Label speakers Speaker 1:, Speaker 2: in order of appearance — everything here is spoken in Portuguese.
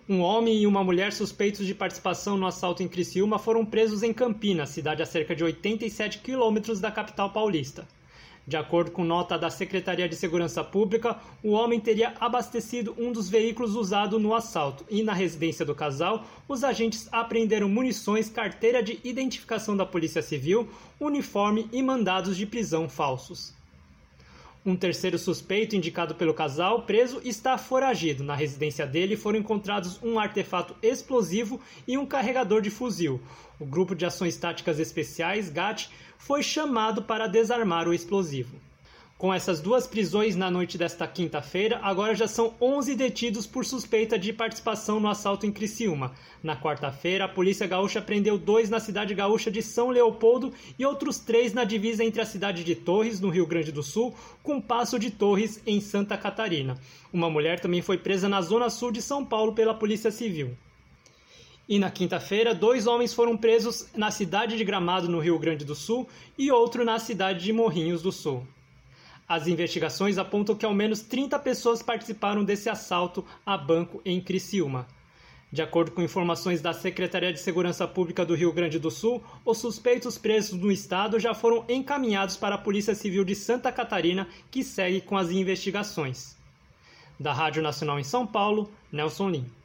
Speaker 1: Um homem e uma mulher suspeitos de participação no assalto em Criciúma foram presos em Campinas, cidade a cerca de 87 quilômetros da capital paulista. De acordo com nota da Secretaria de Segurança Pública, o homem teria abastecido um dos veículos usado no assalto e, na residência do casal, os agentes apreenderam munições, carteira de identificação da Polícia Civil, uniforme e mandados de prisão falsos. Um terceiro suspeito, indicado pelo casal, preso, está foragido. Na residência dele foram encontrados um artefato explosivo e um carregador de fuzil. O Grupo de Ações Táticas Especiais, GAT, foi chamado para desarmar o explosivo. Com essas duas prisões na noite desta quinta-feira, agora já são 11 detidos por suspeita de participação no assalto em Criciúma. Na quarta-feira, a Polícia Gaúcha prendeu 2 na cidade gaúcha de São Leopoldo e outros 3 na divisa entre a cidade de Torres, no Rio Grande do Sul, com Passo de Torres, em Santa Catarina. Uma mulher também foi presa na zona sul de São Paulo pela Polícia Civil. E na quinta-feira, 2 homens foram presos na cidade de Gramado, no Rio Grande do Sul, e outro na cidade de Morrinhos do Sul. As investigações apontam que ao menos 30 pessoas participaram desse assalto a banco em Criciúma. De acordo com informações da Secretaria de Segurança Pública do Rio Grande do Sul, os suspeitos presos no estado já foram encaminhados para a Polícia Civil de Santa Catarina, que segue com as investigações. Da Rádio Nacional em São Paulo, Nelson Lim.